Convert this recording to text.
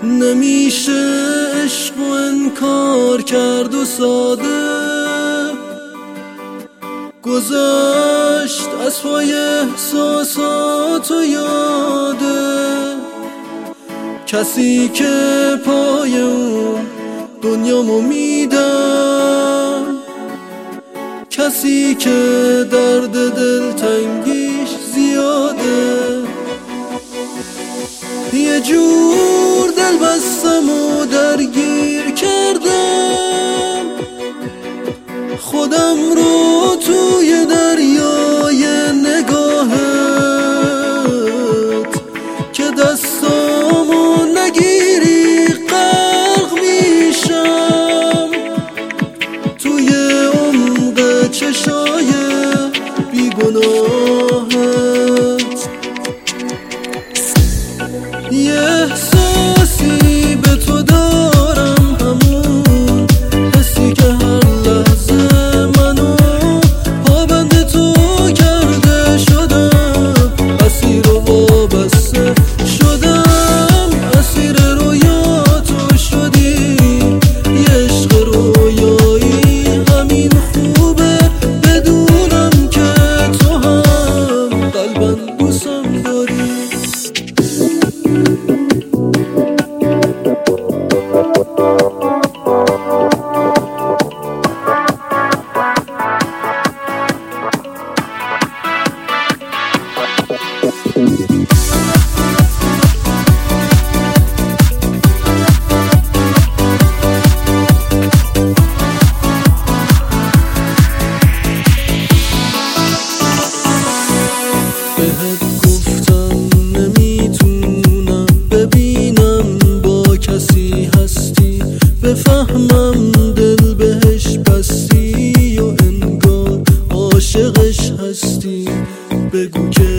نمیشه عشق و انکار کرد و ساده گذشت از پای احساسات و یاده. کسی که پای اون دنیامو میدم، کسی که درد دلتنگیش زیاده. یه جور دل بستم و درگیر کردم خودم رو توی دریای نگاهت که دستامو نگیری غرق میشم توی عمق چشای بیگناهت. یه احساسی به تو دارم، همون حسی که هر لحظه منو پابند تو کرده. شدم اسیر و وابسته شدم، اسیر رویاتو شدی. یه عشق رویایی همین خوبه، بدونم که تو هم قلباً دوستم داری. بهت گفتم نمیتونم ببینم با کسی هستی، بفهمم دل بهش بستی و انگار عاشقش هستی. بگو که